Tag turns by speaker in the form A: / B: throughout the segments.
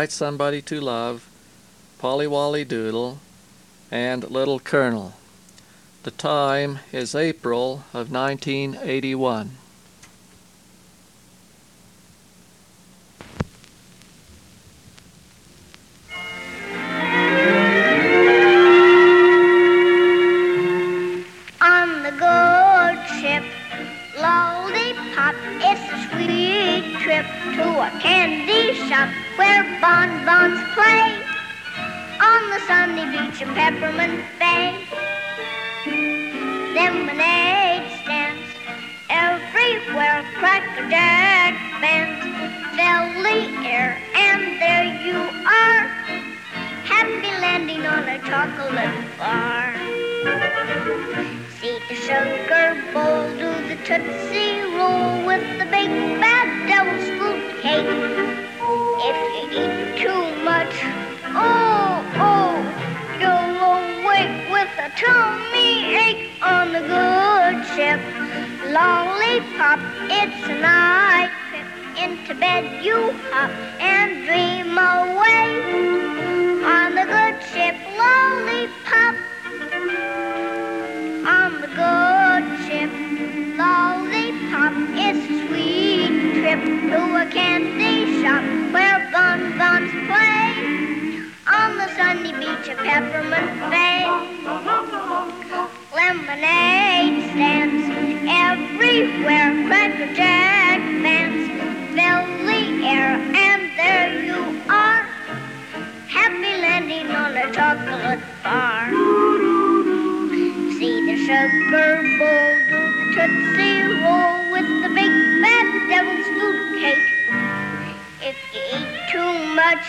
A: Write Somebody to Love, Polly Wolly Doodle, and Little Colonel. The time is April of 1981.
B: On the good ship, Lollipop, it's a sweet trip to a candy shop where bonbons play on the sunny beach of Peppermint Bay. Lemonade stands everywhere, Cracker Jack bands fill the air, and there you are, happy landing on a chocolate bar. See the sugar bowl, do the Tootsie Roll with the big bad devil's food cake. If you eat too much, you'll awake with a tummy ache. On the good ship, Lollipop, it's a night trip. Into bed you hop and dream away. On the good ship, Lollipop. On the good ship, Lollipop, it's a sweet trip to a candy shop where bonbons play on the sunny beach of Peppermint Bay. Lemonade stands everywhere, Cracker Jack bands fill the air, and there you are, happy landing on a chocolate bar. See the sugar bowl, do the Tootsie Roll with the big bad devil's food cake. If you eat too much,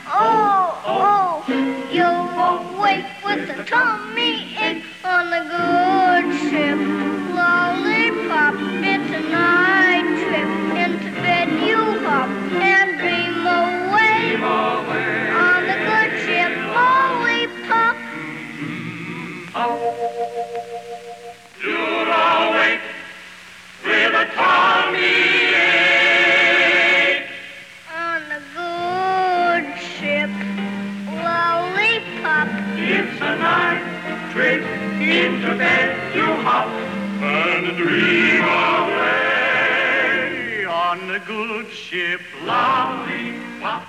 B: you'll awake with a tummy ache. On the good ship, Lollipop, it's a night trip. Into bed you hop and dream away. On the good ship, Lollipop.
C: You're awake with a tummy ache.
B: On the good ship, Lollipop.
C: It's a night trip. Into bed you hop and dream away. On the good ship, Lollipop.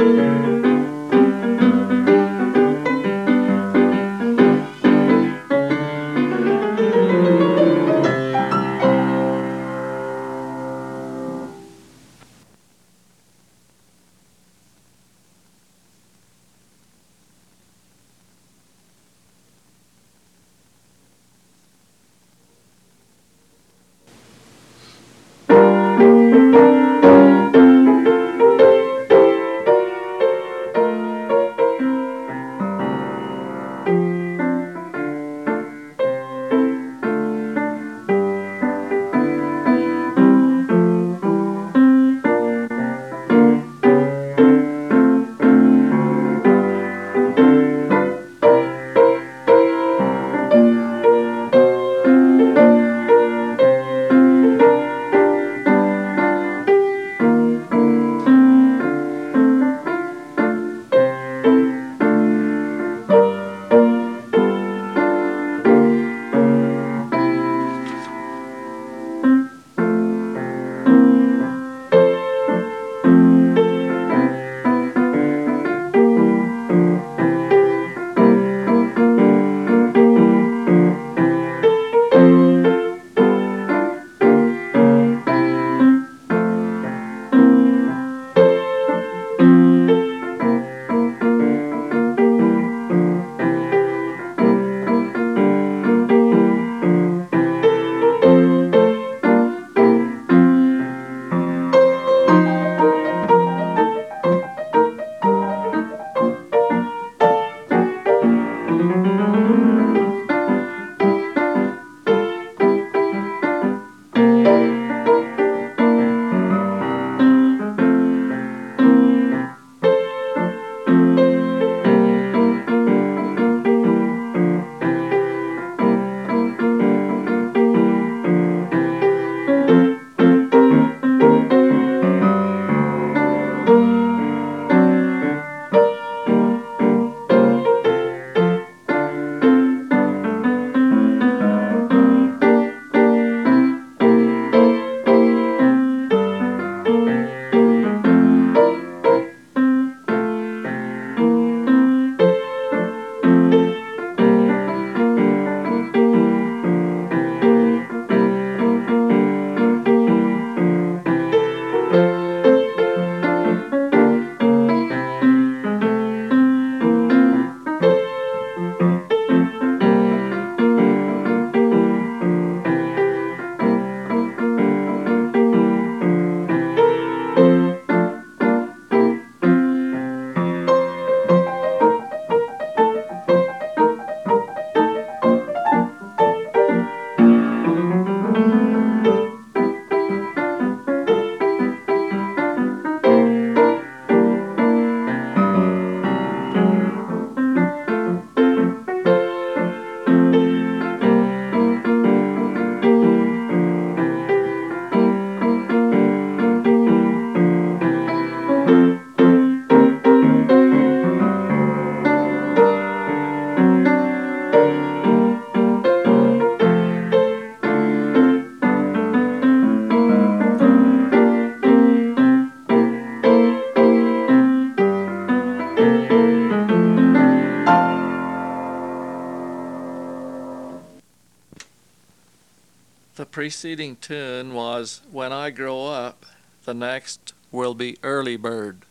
A: The preceding tune was When I Grow Up. The next will be Early Bird.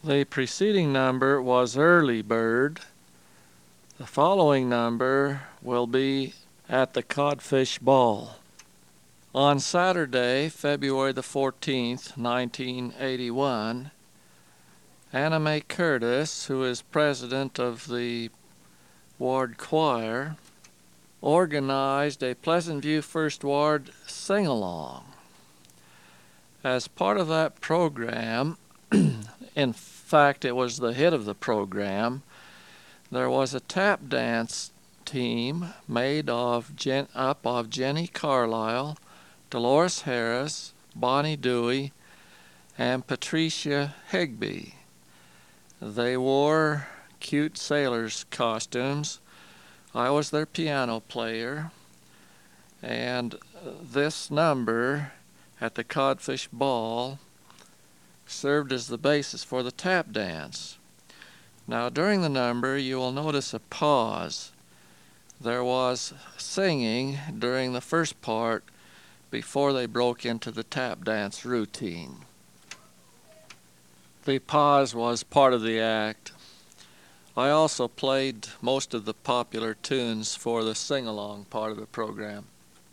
A: The preceding number was Early Bird. The following number will be At the Codfish Ball. On Saturday, February the 14th, 1981, Anna Mae Curtis, who is president of the Ward Choir, organized a Pleasant View First Ward sing-along. As part of that program, in fact it was the hit of the program, there was a tap dance team made up of Jenny Carlisle, Dolores Harris, Bonnie Dewey, and Patricia Higby. They wore cute sailors' costumes. I was their piano player, and this number, At the Codfish Ball, served as the basis for the tap dance. Now, during the number, you will notice a pause. There was singing during the first part before they broke into the tap dance routine. The pause was part of the act. I also played most of the popular tunes for the sing-along part of the program.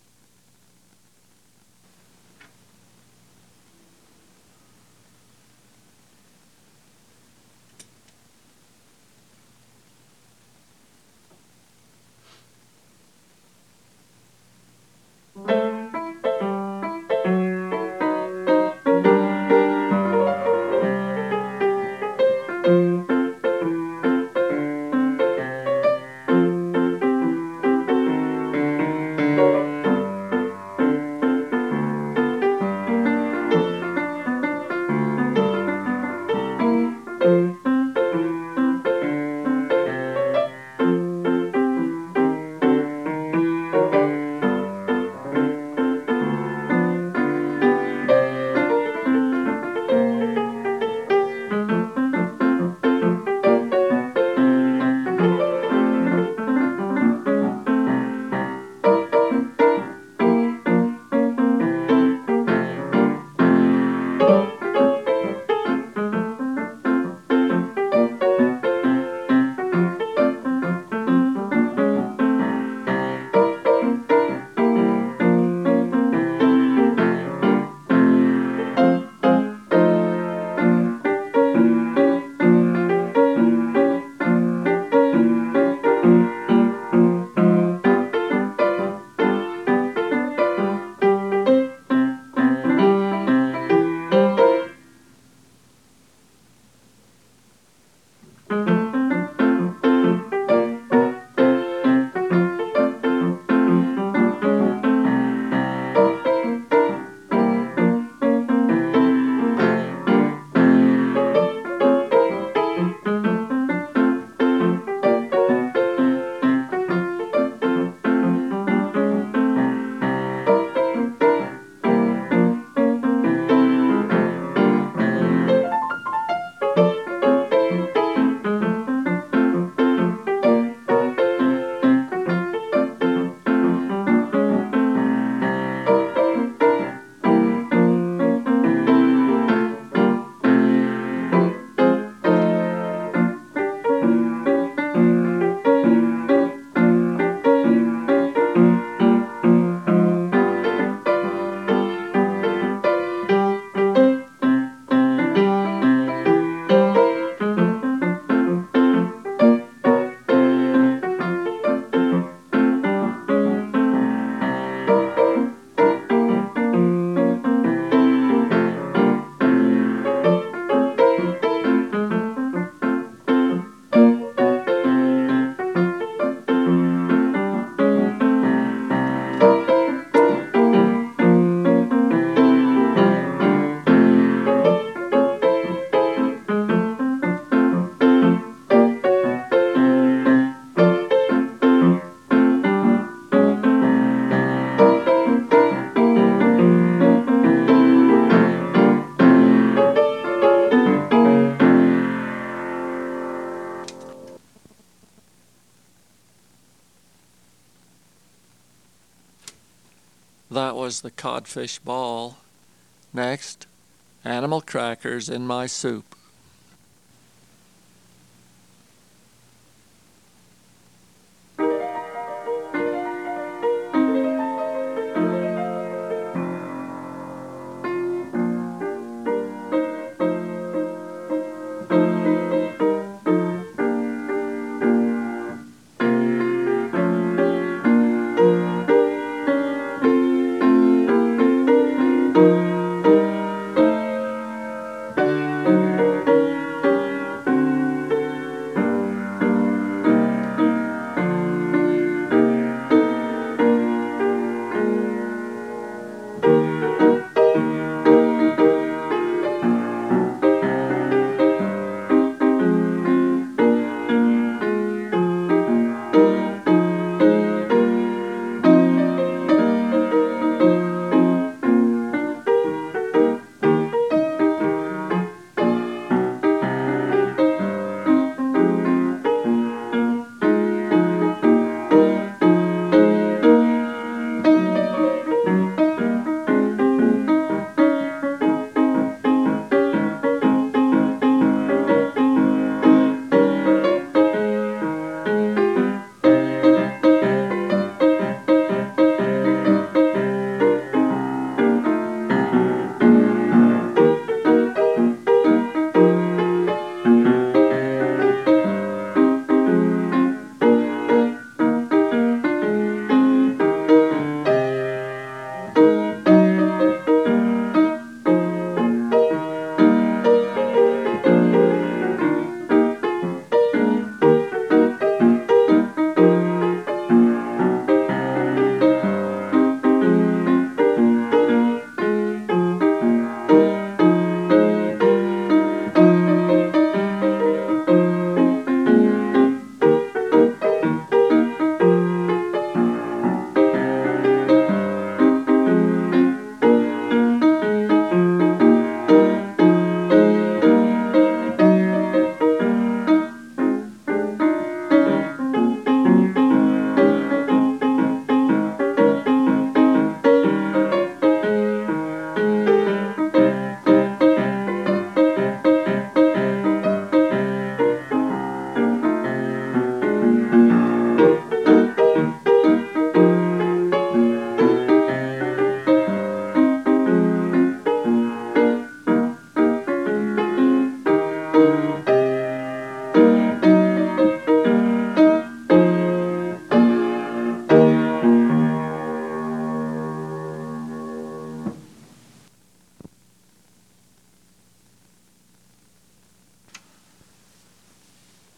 A: That was the Codfish Ball. Next, Animal Crackers in My Soup.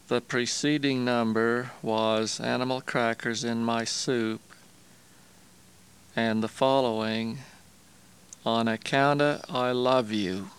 A: The preceding number was animal crackers in my soup, and the following, on account of I love you.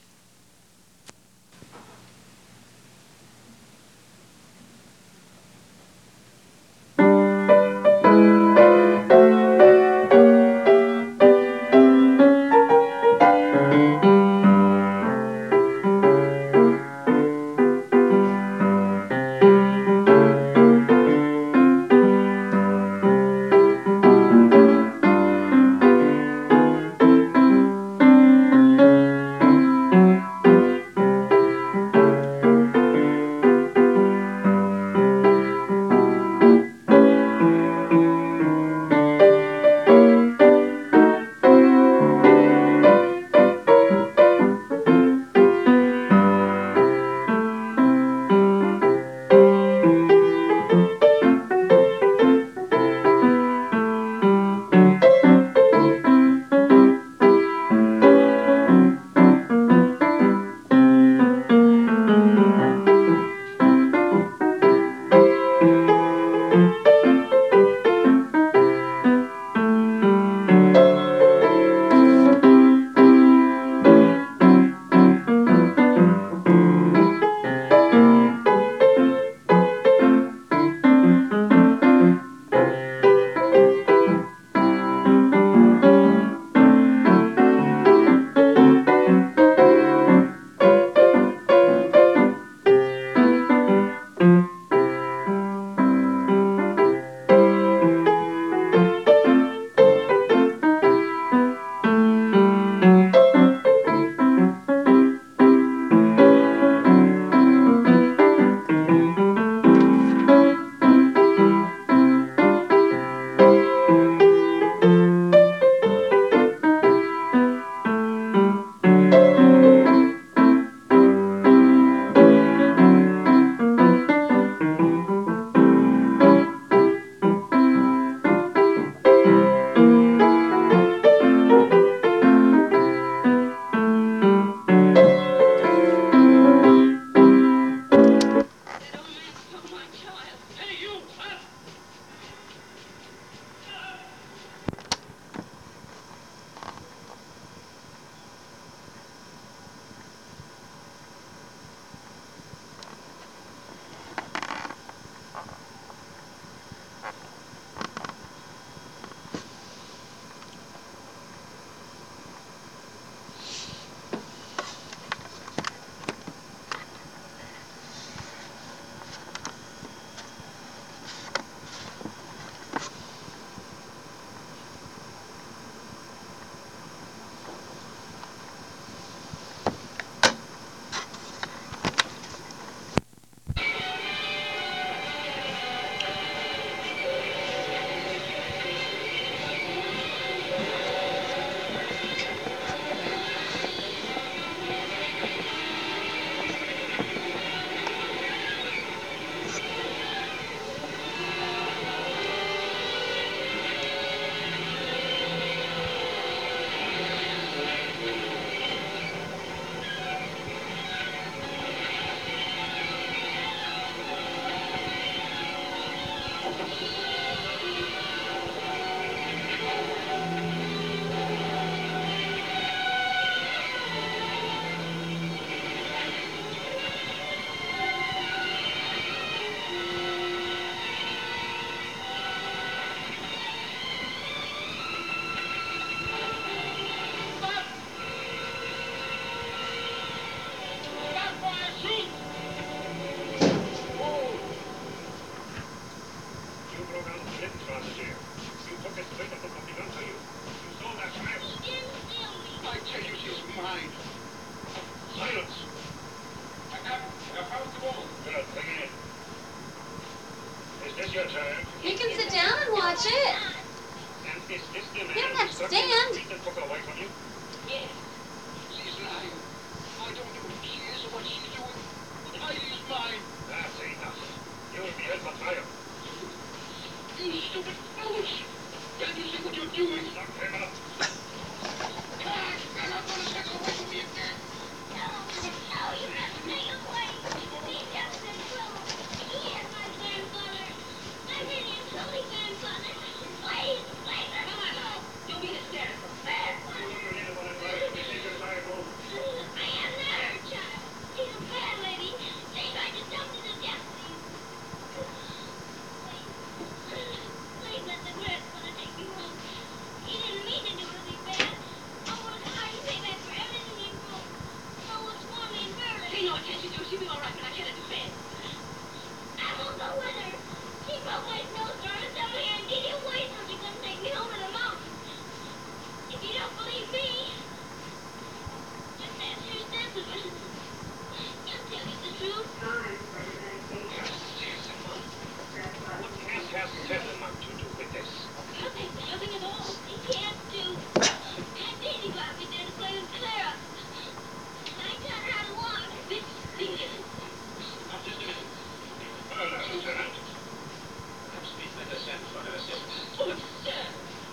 D: You can sit down and watch it. You don't have to stand.
C: Yes. She's lying. I don't know who she is or what she's doing. Heidi's mine. That's enough. You'll be held for trial. You stupid fellows. Can't you see what you're doing? Stop him up. You're not going to take away from me again.
B: No, you have to take away. He doesn't.
E: be all right when I get into bed.
B: I won't go with her. She broke my snowstorm down here and did it away so she couldn't take me home to the mountains. If you don't believe me, just ask your Sesame. He'll tell you the truth.
C: What has Sesame to do with this?
B: Nothing, nothing at all. He can't do. Aunt Daisy got me there to play with Clara. I taught her how to walk.
E: This thing is...
C: Now, just a minute. Lieutenant. Perhaps we'd better send for her assistance.
E: Oh, sir.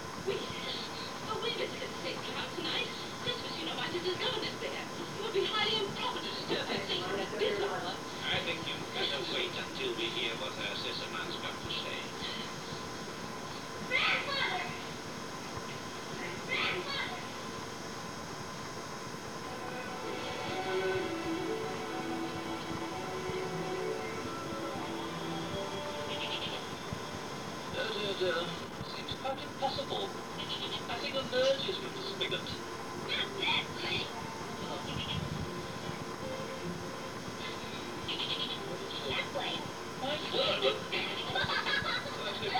E: We visited the safety house tonight. Christmas, you know, my sister's governess there. It would be highly improper to disturb her thinking at this hour.
C: I think you'd better wait until we hear what her sisterman's got to say.
B: Grandmother! Grandmother!
C: Seems quite impossible. Nothing emerges from the spigot.
B: Not that way. That way.
C: My word! Actually,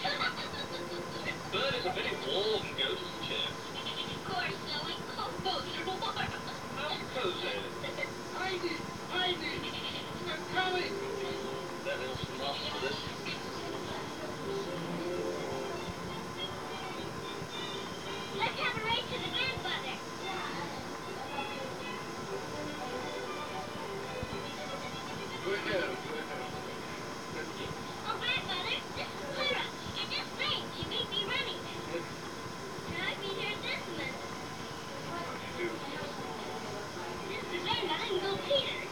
C: bird is a very warm ghost chair.
B: Of course, Zoe. Oh, both are warm.
C: How cozy. Heidi! Heidi! I'm coming! That is marvelous.
B: Let's have a race to the grandmother.
C: Go ahead.
B: Oh, grandmother, this is Clara. And this thing, she beat me running. And I beat her this minute. This is Brenda and Bill Peters.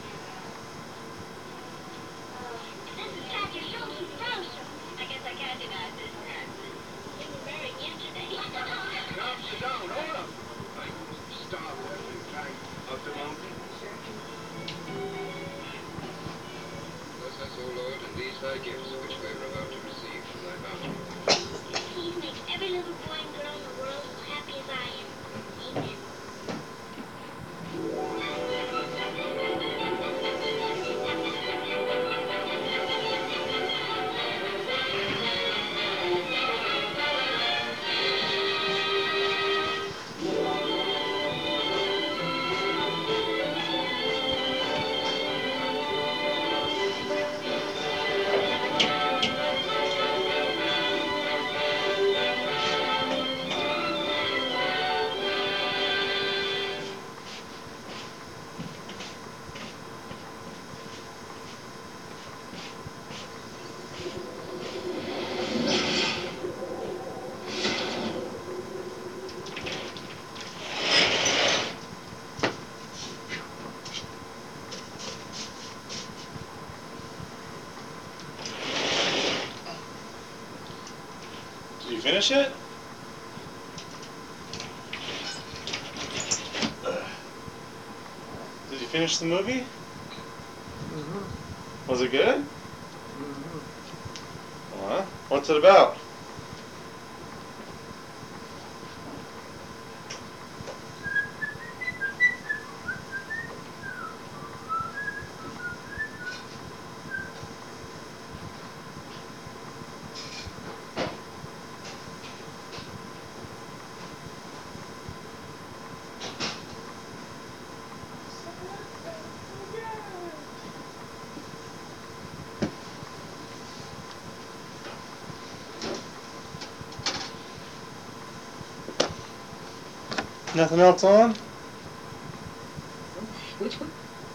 B: This is Patrick Schultz from Brownsville. I guess I can't deny this. He was married yesterday.
C: Now, sit down. Hold up. I starved every time up the mountain. Bless us, O Lord, and these thy gifts, which we are about to receive from thy bounty.
B: Please make every little boy and girl in the world as happy as I am. Amen.
F: Did you finish it? Did you finish the movie? Was it good? What's it about? Nothing else on?
E: Which one?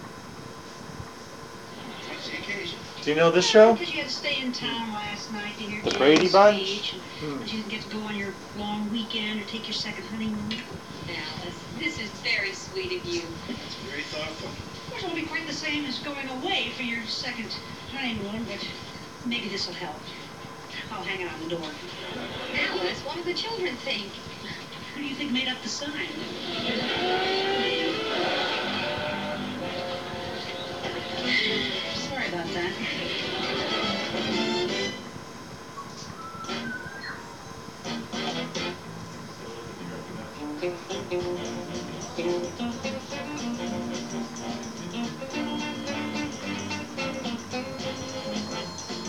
C: What's the occasion?
F: Do you know this show?
G: Because you had to stay in town last night to hear
F: The
G: Jazz
F: Brady Bunch?
G: speech, and you didn't get to go on your long weekend or take your second honeymoon.
D: Alice, this is very sweet of you.
C: That's very thoughtful.
G: Of course, it'll be quite the same as going away for your second honeymoon, but maybe this will help. I'll hang it on the door.
D: Alice, what do the children think?
G: Who do you think made up the sign? Sorry about that.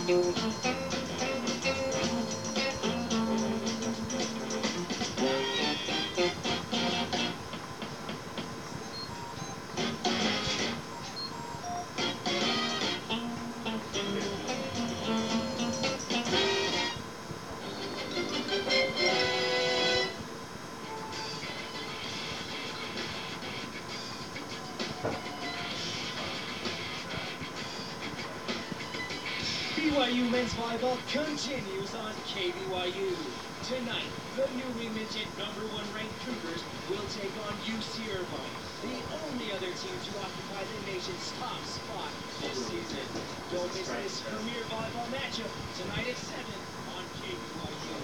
H: BYU men's volleyball continues on KBYU. Tonight, the newly minted #1 ranked Cougars will take on UC Irvine, the only other team to occupy the nation's top spot this season. Don't miss this premier volleyball matchup tonight at 7 on KBYU.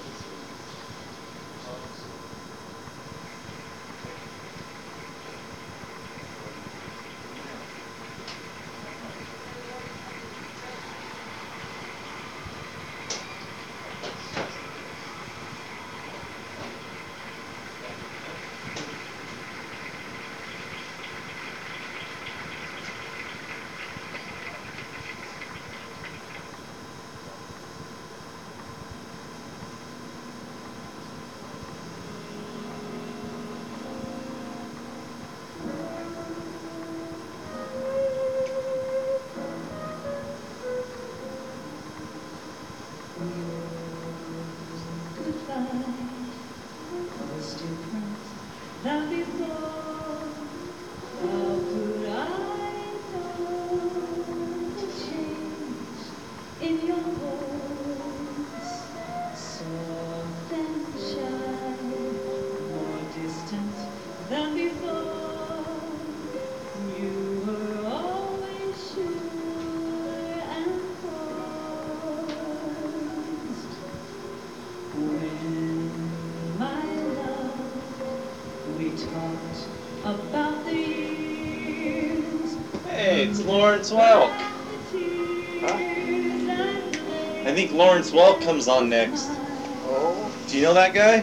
F: Hey, it's Lawrence Welk. Huh? I think Lawrence Welk comes on next.
I: Oh,
F: Do you know that guy?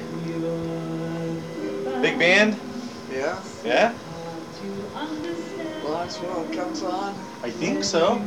F: Big band?
I: yeah.
F: Yeah?
I: Lawrence Welk comes on.
F: I think so.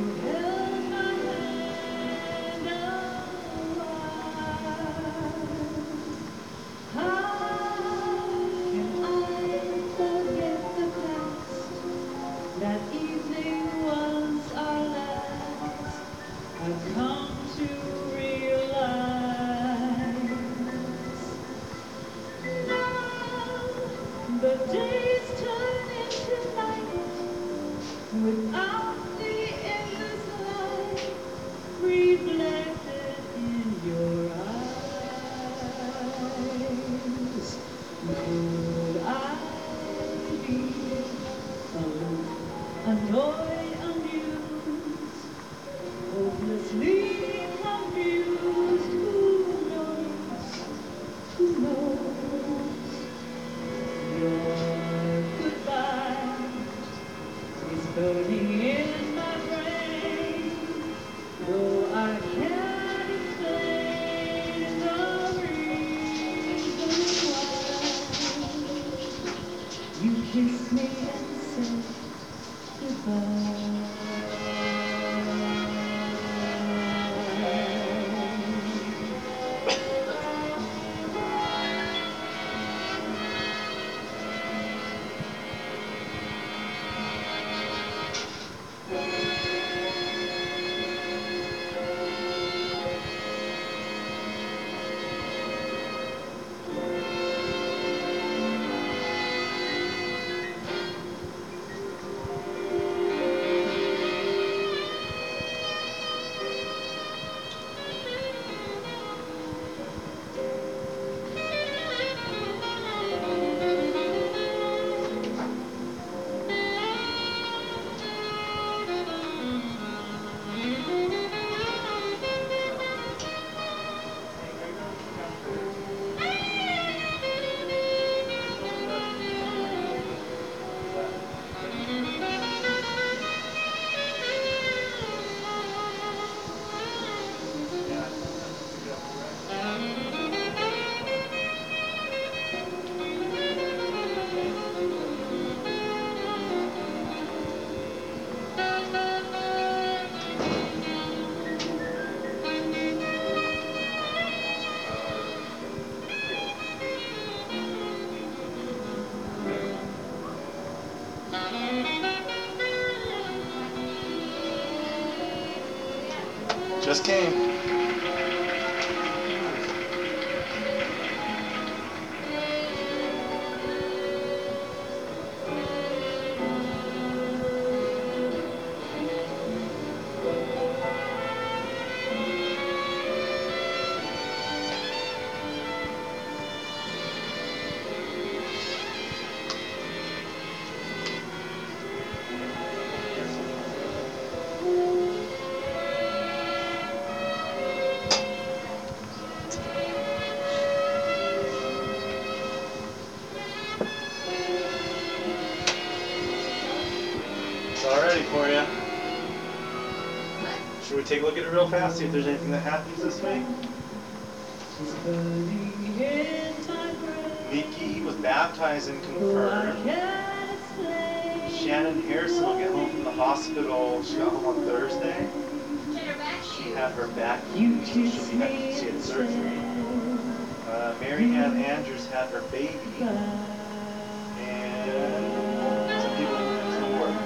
J: Without the endless light reflected in your eyes, could I be aloof, annoyed, amused, hopelessly confused? Who knows? Who knows? Your goodbye is burning in my brain, though I can't explain the reason why you kissed me and said goodbye.
F: Just came. It's all ready for you. Should we take a look at it real fast, see if there's anything that happens this week? Nikki was baptized and confirmed. Shannon Harrison will get home from the hospital. She got home on Thursday. She had her back fused, so she had surgery. Mary Ann Andrews had her baby. And some people didn't come to work.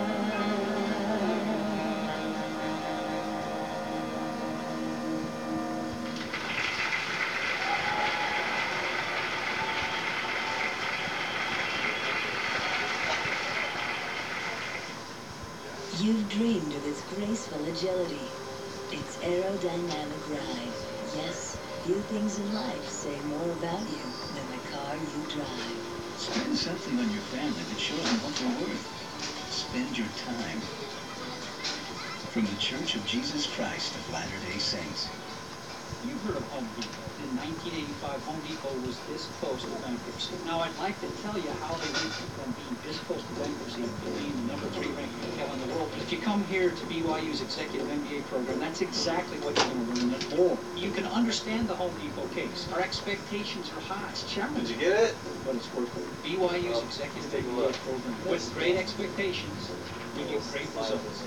J: You've dreamed of its graceful agility, its aerodynamic ride. Yes, few things in life say more about you than the car you drive.
K: Spend something on your family that shows them what they're worth. Spend your time. From the Church of Jesus Christ of Latter-day Saints.
L: You've heard of Home Depot. In 1985, Home Depot was this close to bankruptcy. Now, I'd like to tell you how they went from being this close to bankruptcy to being the number 3 ranked hotel in the world. If you come here to BYU's Executive MBA program, that's exactly what you're going to learn and more. You can understand the Home Depot case. Our expectations are high. It's challenging.
F: Did you get it?
L: But it's worth it. BYU's Executive MBA program. With great expectations, we get great results.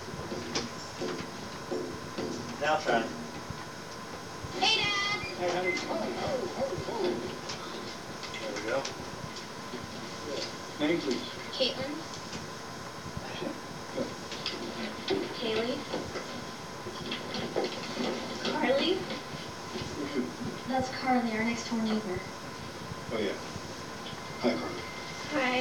F: Now try.
D: Hey, Dad!
L: Hey, honey.
F: There we go.
L: Name, please.
D: Caitlin. Haley. Carly. That's Carly, our next door neighbor.
K: Oh, yeah. Hi, Carly.
D: Hi.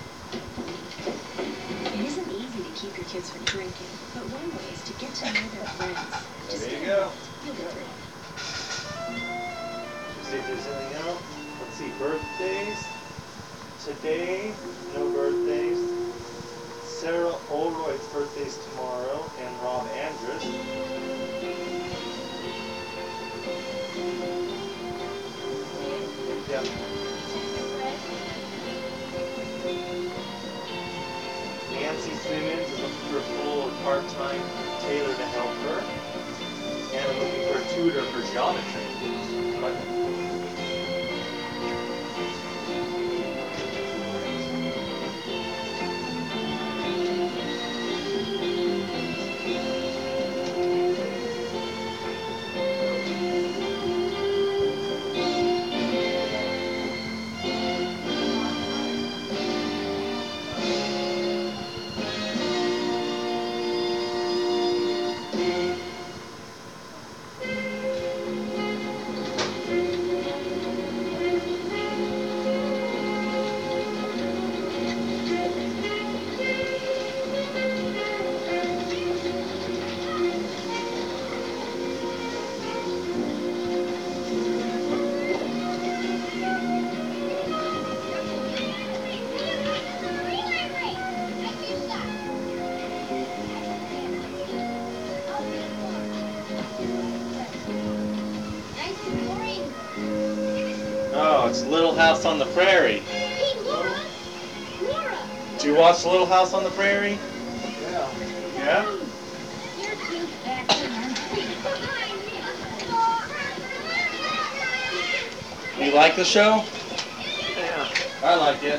M: It isn't easy to keep your kids from drinking, but one way is to get to know their friends. Just
F: There you
M: get
F: go.
M: You'll get through it.
F: See if there's anything else. Let's see, birthdays. Today, no birthdays. Sarah Olroyd's birthday's tomorrow, and Rob Andrus. Yep. Nancy Simmons is looking for a full or part-time tailor to help her. And I'm looking for a tutor for geometry. Oh, it's Little House on the Prairie.
D: Hey, Laura! Laura!
F: Do you watch Little House on the Prairie?
I: Yeah.
F: Yeah?
D: You're too fat to learn.
F: You like the show?
I: Yeah.
F: I like it.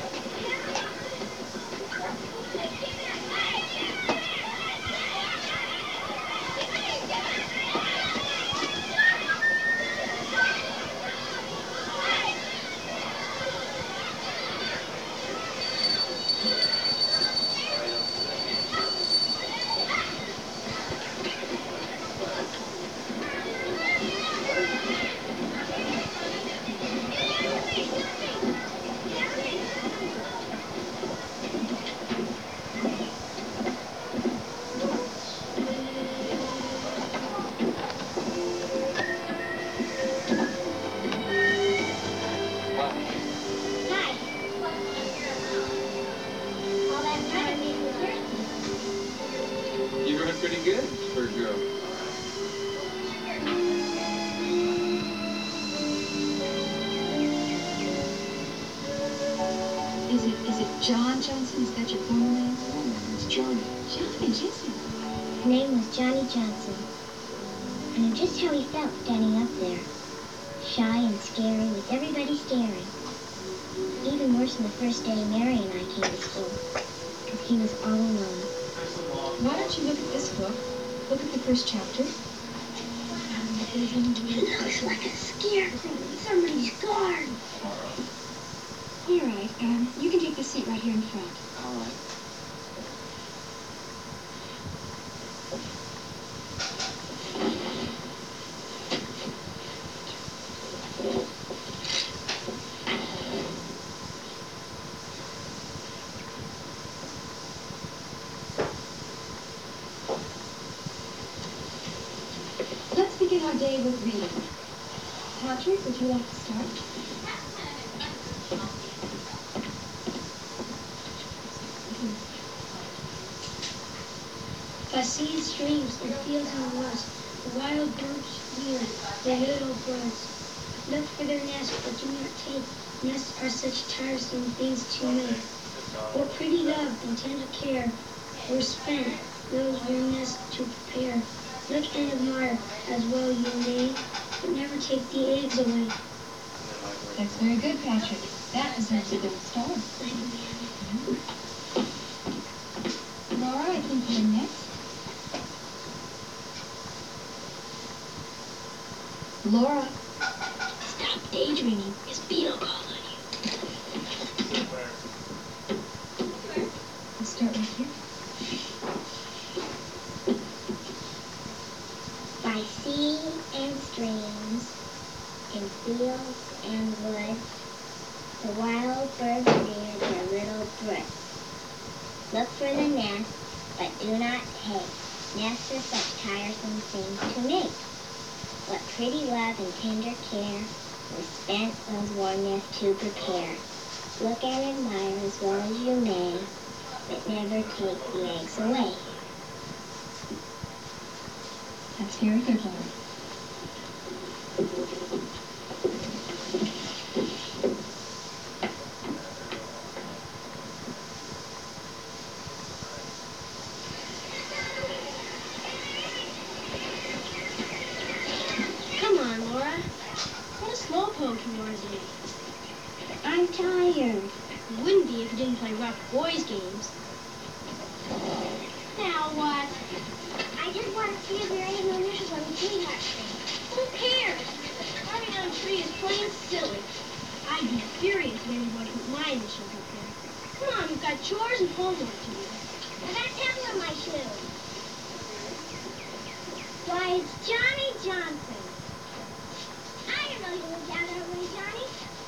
N: good for a girl.
M: Is it John Johnson? Is that your formal name?
N: No, it's Johnny.
M: Johnny, Jason.
B: His name was Johnny Johnson. I knew just how he felt standing up there. Shy and scary, with everybody staring. Even worse than the first day Mary and I came to school. Because he was all alone.
M: Why don't you look at this book? Look at the first chapter.
B: He looks like a scarecrow in somebody's garden.
M: All right, you can take the seat right here in front.
N: All right.
M: Let's begin our day with reading. Patrick, would you like to start?
B: I see streams and fields and woods, the wild birds hear their little birds. Look for their nests, but do not take. Nests are such tiresome things to make. What pretty love and tender care were spent, those were nests to prepare. Look and admire as well you may, but never take the eggs away.
M: That's very good, Patrick. That deserves a gold star. Laura, I think you're next. Laura.
B: Stop daydreaming. Miss Beetle called on you.
M: I'll start with you.
B: By sea and streams, in fields and woods, the wild birds rear their little broods. Look for the nest, but do not take. Nests are such tiresome things to make. What pretty love and tender care were spent those warm nests to prepare. Look and admire as well as you may, but never take the eggs away.
M: That's very good, Laura.
B: Come on, Laura. What a slowpoke you are today. I'm tired. You wouldn't be if you didn't play rough boys' games. Now what? I just want to see if there ain't no missions on the sweetheart tree. Who cares? Climbing on a tree is plain silly. I'd be furious if anybody put my initials up there. Come on, we've got chores and homework to do. I got tails on my shoe. Why, it's Johnny Johnson. I didn't know you lived down that way, Johnny.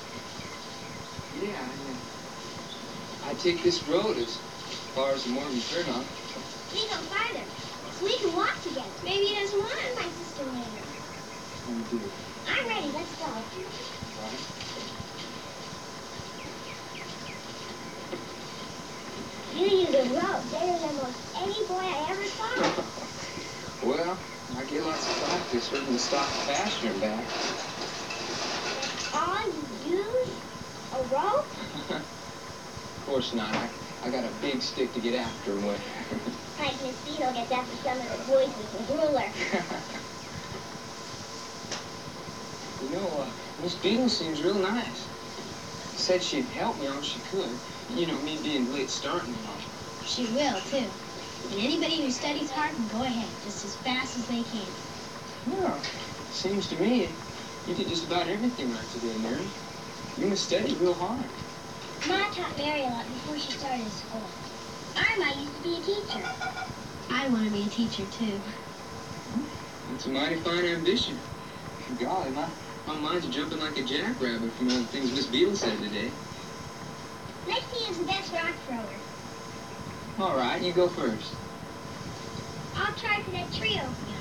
N: Yeah, I take this road as far as the Morgan Turnoff.
B: We go farther, so we can walk together. Maybe he doesn't want my sister later.
N: I do.
B: I'm ready. Let's go.
N: Right?
B: You use a rope better than most any boy I ever saw.
N: Well, I get lots of practice herding the stock pasture and back.
B: All you use? A rope?
N: Of course not. I got a big stick to get after him with.
B: Like Miss Beetle gets after some of the boys with a ruler.
N: You know, Miss Beetle seems real nice. Said she'd help me all she could. You know, me being late starting and all.
B: She will, too. And anybody who studies hard can go ahead, just as fast as they can.
N: Well, seems to me you did just about everything right today, Mary. You must study real hard.
B: Ma taught Mary a lot before she started school. Irma used to be a teacher. I want to be a teacher, too.
N: It's a mighty fine ambition. Golly, my mind's jumping like a jackrabbit from all the things Miss Beetle said today.
B: Let's see who's the best rock thrower.
N: All right, you go first.
B: I'll try for that tree opening.